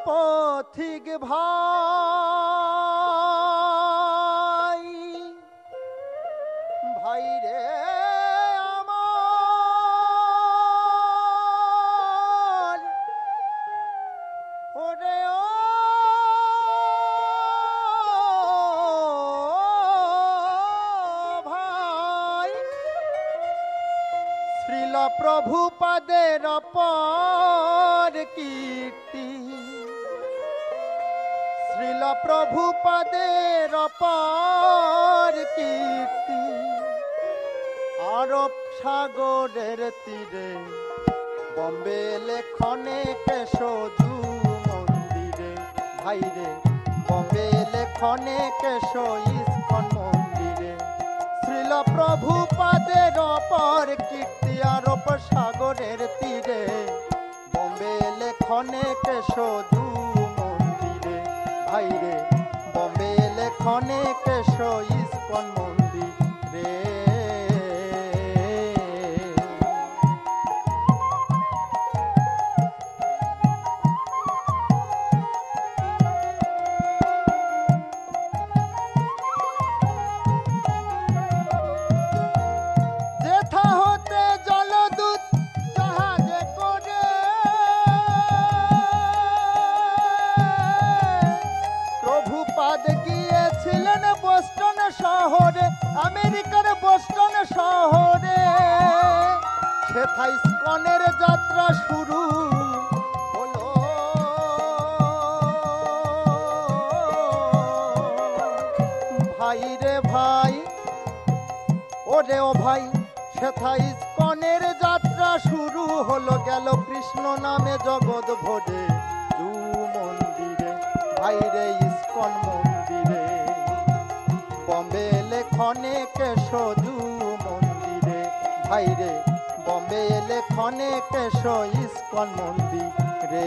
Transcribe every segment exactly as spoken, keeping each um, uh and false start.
পথিক ভাই ভাই রে আমার ওরে ও ভাই শ্রীল প্রভুপাদের অপর কীর্তি শ্রীল প্রভুপাদের অপর কীর্তি আরব সাগরের তীরে বম্বে লেখনে কেশজু মন্দিরে ভাইরে বম্বে লেখনে কেশ ইস্কন মন্দিরে শ্রীল প্রভুপাদের অপর কীর্তি আরব সাগরের তীরে বম্বে লেখনে কেশজু মন্দিরে ভাইরে বম্বে লেখনে কেশ ইস্কন মন্দিরে গিয়েছিলেন বোস্টন শহরে আমেরিকার বোস্টন শহরে সেথা ইস্কনের যাত্রা শুরু হলো ভাই রে ভাই ওরে ও ভাই সেথা ইস্কনের যাত্রা শুরু হলো গেল কৃষ্ণ নামে জগৎ ভরে জু মন্দিরে ভাই রে ইস্কন মন্দিরে বম্বে লেখনে কেশজু মন্দিরে ভাইরে বম্বে লেখনে কেশ ইস্কন মন্দিরে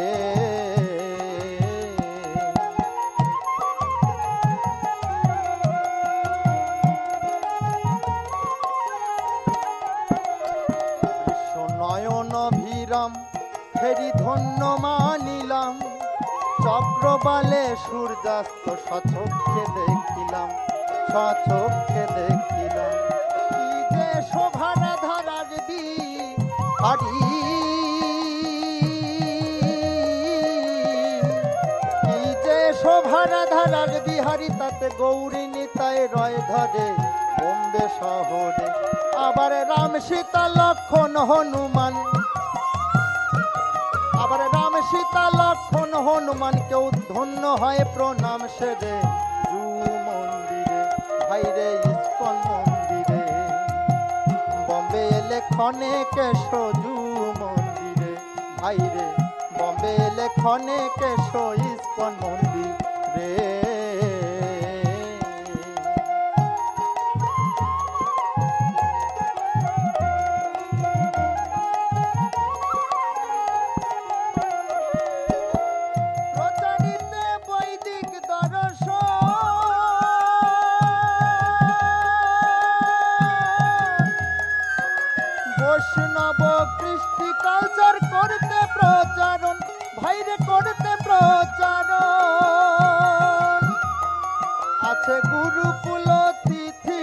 নয়ন ভিরাম ফেরি ধন্য মানিলাম চক্রবালে সূর্যাস্ত সচক্ষে দেখিলাম সচক্ষে দেখিলাম কি যে শোভা ধারার বিহারি কি যে শোভা ধারার বিহারি তাতে গৌরী নিতাই রয় ধরে বম্বে শহরে আবার রাম সীতা লক্ষণ হনুমান আবার রাম সীতা লক্ষণ হনুমান কেউ ধন্য হয় প্রণাম সেরে জু মন্দিরে ভাইরে ইস্কন মন্দিরে বম্বে লেখনে কেশজু মন্দিরে ভাইরে বম্বে লেখনে কেশ ইস্কন মন্দিরে বৈষ্ণব কৃষ্টি কালচার করতে প্রচারণ ভাইরে করতে প্রচারণ আছে গুরুকুল তিথি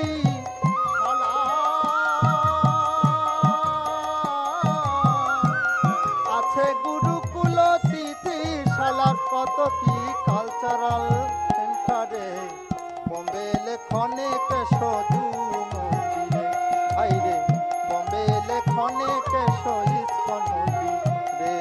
আছে গুরুকুল তিথি শালা কত কি কালচারাল সেন্টারে বম্বে লেখনে কেশজু মন্দিরে ভাইরে বম্বে লেখনে কেশ ইস্কন মন্দিরে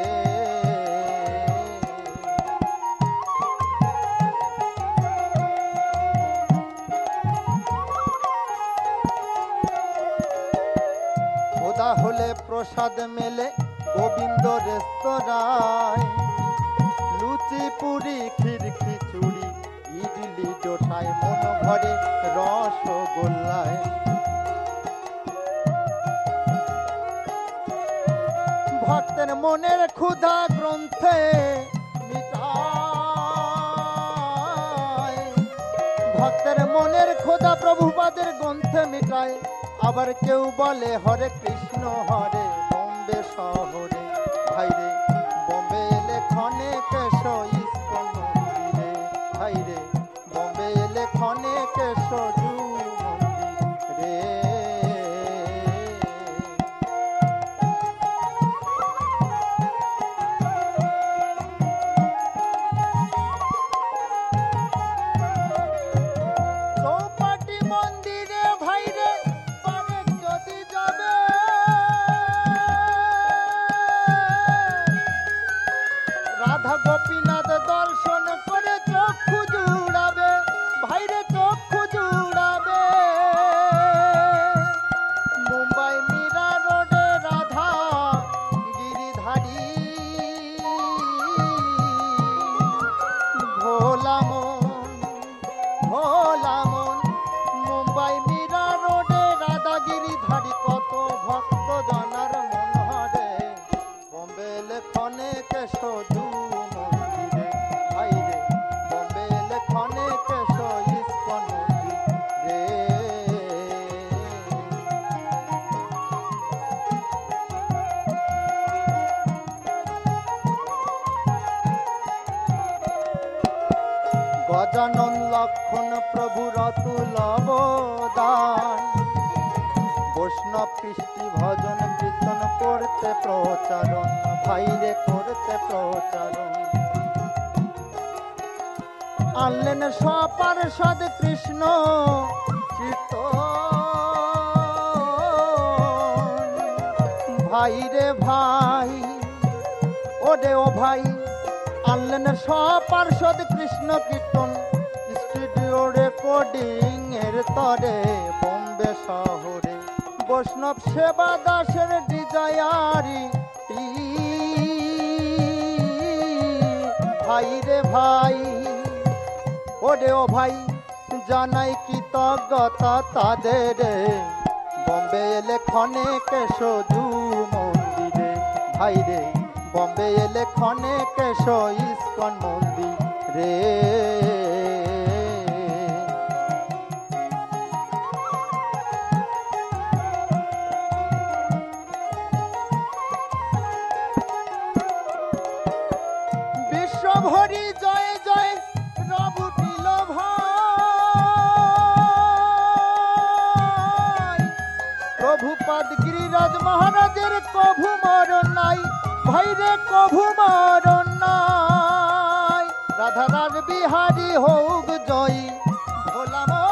খোদা হলে প্রসাদ মেলে গোবিন্দ রেস্তোরাঁয় লুচি পুরি ক্ষীর খিচুড়ি ইডলি ডোসায় মন ভরে রসগোল্লায় ভক্তের মনের ক্ষুধা গ্রন্থে মিটায় ভক্তের মনের ক্ষুধা প্রভুপাদের গ্রন্থে মিটায় আবার কেউ বলে হরে কৃষ্ণ হরে বম্বে শহরে ভাইরে বম্বে লেখনে কেশ ইস্কন ক্ষণে কেশজু মন্দিরে। চৌপাটি মন্দিরে ভাইরে পারে যদি যাবে, রাধা গোপীনাথ দর্শন করে চক্ষু জুড়াবে, ভাইরে চক্ষু জুড়াবে। মুম্বাই মীরা রোডে রাধা গিরিধারী ভোলা মন, ভোলা মন। মুম্বাই মীরা রোডে রাধা গিরিধারী কত ভক্ত জনার মন হরে। বম্বে লেখনে কেশজু মন্দিরে ভাইরে, বম্বে লেখনে কেশ ইস্কন মন্দিরে। গজানন লক্ষণ প্রভুর অতুল অবদান, বৈষ্ণব কৃষ্টি ভজন কীর্তন করতে প্রচারণ, ভাইরে করতে প্রচারণ। আনলেন সপার্ষদ কৃষ্ণ কীর্তন, ভাইরে ভাই ওরে ও ভাই। আনলেন সপার্ষদ কৃষ্ণ কীর্তন, স্টুডিও রেকর্ডিং এর তরে বম্বে শহরে। বৈষ্ণব সেবা দাসের ডিজায়ারি ভাই রে ভাই ওরে ও ভাই। জানাই কৃতজ্ঞতা তাদের, বম্বে লেখনে কেশজু মন্দিরে ভাইরে, বম্বে লেখনে কেশ ইস্কন মন্দিরে। বিশ্বভরি জয় জয় রবুটিল ভাই, প্রভুপাদ গিরিরাজ মহারাজের কভু মরণ নাই, ভাইরে কভু মরণ নাই। রাধারাজ বিহারী হোক জয়ী, ভোলা মন,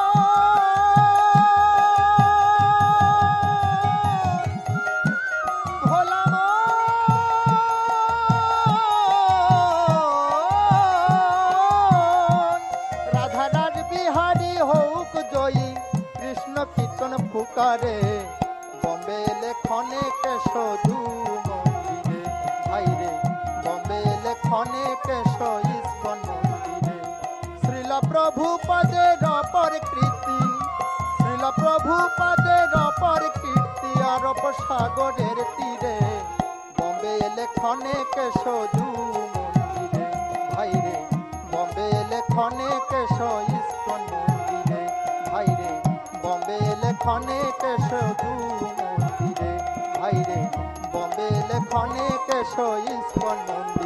ভোলা মন। রাধারাজ বিহারী হোক জয়ী, কৃষ্ণ কীর্তন ফুকারে। বম্বে লেখনে কেশজু মন্দিরে ভাইরে, বম্বে লেখনে কেশ ইস্কন মন্দিরে। শ্রীল প্রভুপাদের অপর কীর্তি, শ্রীল প্রভুপাদের অপর কীর্তি আরব সাগরের তীরে। বম্বে লেখনে কেশজু মন্দিরে ভাইরে, বম্বে লেখনে কেশ ইস্কন মন্দিরে ভাইরে, বম্বে লেখনে কেশজু মন্দিরে ভাইরে, বম্বে লেখনে কেশ ইস্কন মন্দিরে।